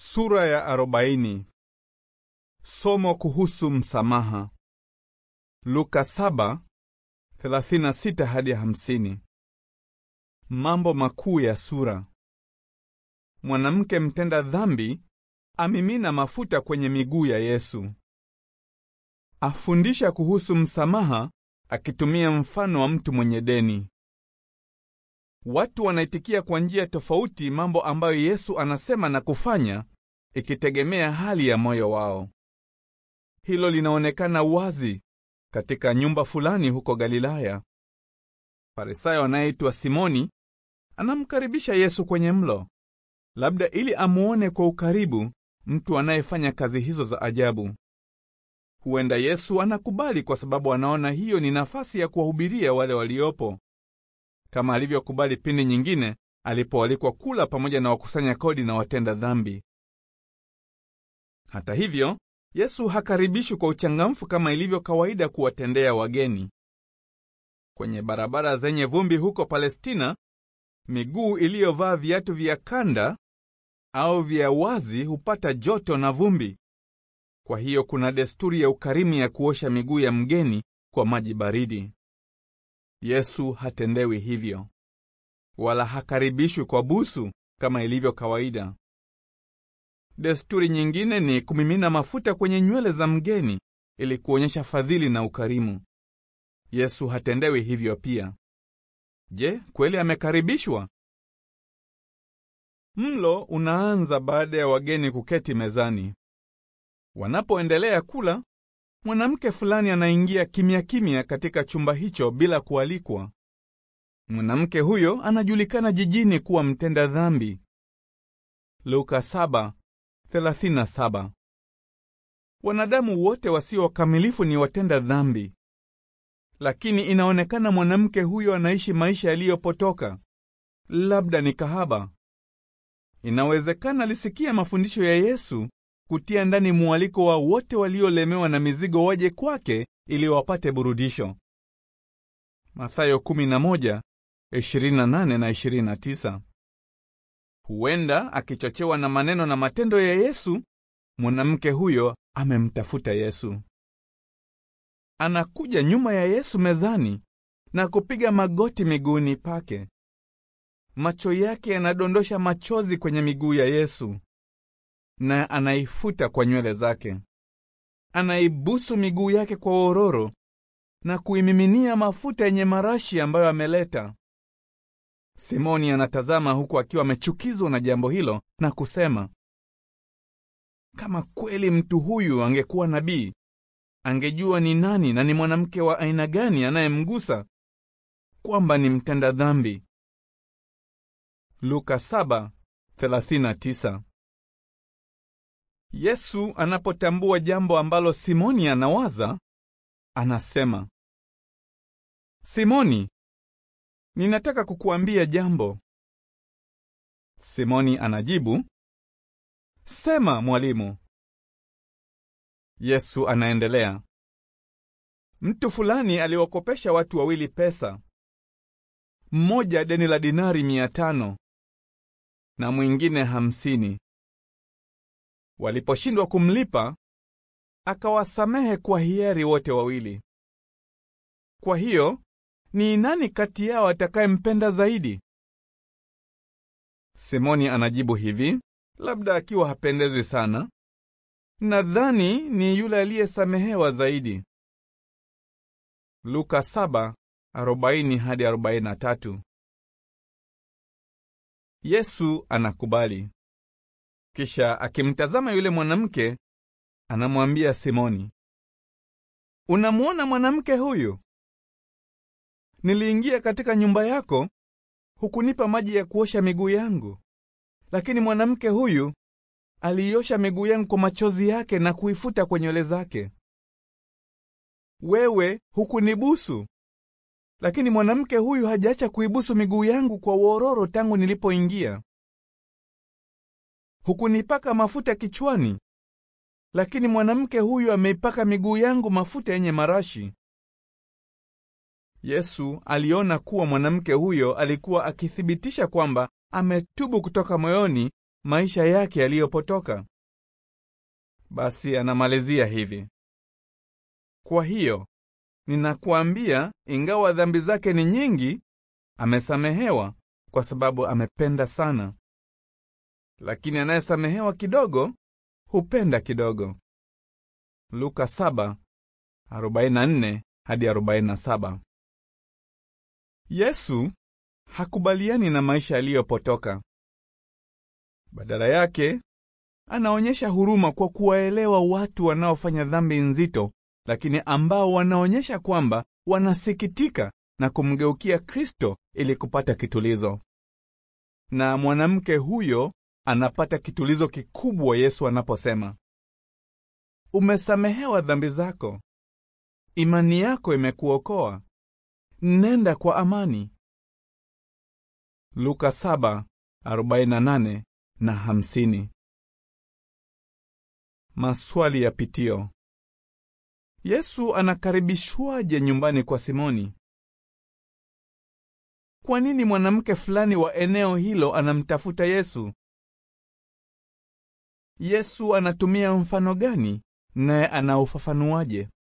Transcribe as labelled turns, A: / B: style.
A: Sura ya 40. Somo kuhusu msamaha. Luka 7:36 hadi 50. Mambo makuu ya sura. Mwanamke mtenda dhambi amimina mafuta kwenye miguu ya Yesu. Afundisha kuhusu msamaha akitumia mfano wa mtu mwenye deni. Watu wanaitikia kwa njia tofauti mambo ambayo Yesu anasema na kufanya, ikitegemea hali ya moyo wao. Hilo linaonekana wazi katika nyumba fulani huko Galilaya. Farisayo anayeitwa Simoni anamkaribisha Yesu kwenye mlo, labda ili amuone kwa ukaribu mtu anayefanya kazi hizo za ajabu. Huenda Yesu anakubali kwa sababu anaona hiyo ni nafasi ya kuwahubiria wale waliopo, kama alivyokubali pindi nyingine alipoalikwa kula pamoja na wakusanya kodi na watenda dhambi. Hata hivyo, Yesu hakaribishwi kwa uchangamfu kama ilivyo kawaida kuwatendea wageni. Kwenye barabara zenye vumbi huko Palestina, miguu iliyovaa viatu vya kanda au vya wazi hupata joto na vumbi. Kwa hiyo kuna desturi ya ukarimu ya kuosha miguu ya mgeni kwa maji baridi. Yesu hatendewi hivyo, wala hakaribishwi kwa busu kama ilivyo kawaida. Desturi nyingine ni kumimina mafuta kwenye nywele za mgeni ili kuonyesha fadhili na ukarimu. Yesu hatendewi hivyo pia. Je, kweli amekaribishwa? Mlo unaanza baada ya wageni kuketi mezani. Wanapoendelea kula, mwanamke fulani anaingia kimya kimya katika chumba hicho bila kualikwa. Mwanamke huyo anajulikana jijini kuwa mtenda dhambi. Luka 7:37. Wanadamu wote wasio wakamilifu ni watenda dhambi. Lakini inaonekana mwanamke huyo anaishi maisha yaliyopotoka. Labda ni kahaba. Inawezekana alisikia mafundisho ya Yesu kutia ndani mwaliko wa wote waliolemewa na mizigo waje kwake ili wapate burudisho. Mathayo 11:28 na 29. Huenda akichochewa na maneno na matendo ya Yesu, mwanamke huyo amemtafuta Yesu. Anakuja nyuma ya Yesu mezani na kupiga magoti miguuni pake. Macho yake yanadondosha machozi kwenye miguu ya Yesu, na anaifuta kwa nywele zake. Anaibusu miguu yake kwa ororo na kuimiminia mafuta yenye marashi ambayo ameleta. Simoni anatazama huku akiwa amechukizwa na jambo hilo na kusema, kama kweli mtu huyu angekuwa nabii, angejua ni nani na ni mwanamke wa aina gani anayemgusa, kwamba ni mtenda dhambi. Luka 7:39. Yesu anapotambua jambo ambalo Simoni anawaza, anasema, Simoni, ninataka kukuambia jambo. Simoni anajibu, sema mwalimu. Yesu anaendelea, mtu fulani aliwakopesha watu wawili pesa. Mmoja deni la dinari 500 na mwingine 50. Waliposhindwa kumlipa, akawasamehe kwa hiari wote wawili. Kwa hiyo, ni nani kati yao atakayempenda zaidi? Simoni anajibu hivi, labda akiwa hapendezwi sana, nadhani ni yule aliyesamehewa zaidi. Luka 7:40 hadi 43. Yesu anakubali. Kisha akimtazama yule mwanamke, anamwambia Simoni, unamuona mwanamke huyu? Niliingia katika nyumba yako, hukunipa maji ya kuosha miguu yangu, lakini mwanamke huyu aliosha miguu yangu kwa machozi yake na kuifuta kwa nywele zake. Wewe hukunibusu, lakini mwanamke huyu hajaacha kuibusu miguu yangu kwa wororo tangu nilipoingia. Hukunipaka mafuta kichwani, lakini mwanamke huyu ameipaka miguu yangu mafuta yenye marashi. Yesu aliona kuwa mwanamke huyo alikuwa akithibitisha kwamba ametubu kutoka moyoni maisha yake yaliyopotoka. Basi anamalizia hivi: kwa hiyo, ninakuambia, ingawa dhambi zake ni nyingi, amesamehewa kwa sababu amependa sana. Lakini anayesamehewa kidogo, hupenda kidogo. Luka 7:44 hadi 47. Yesu hakubaliani na maisha yaliyopotoka. Badala yake, anaonyesha huruma kwa kuwaelewa watu wanaofanya dhambi nzito, lakini ambao wanaonyesha kwamba wanasikitika na kumgeukia Kristo ili kupata kitulizo. Na mwanamke huyo anapata kitulizo kikubwa Yesu anaposema, umesamehewa dhambi zako. Imani yako imekuokoa. Nenda kwa amani. Luka 7:48 na 50. Maswali ya pitio. Yesu anakaribishwaje nyumbani kwa Simoni? Kwa nini mwanamke fulani wa eneo hilo anamtafuta Yesu? Yesu anatumia mfano gani, naye anaufafanuaje?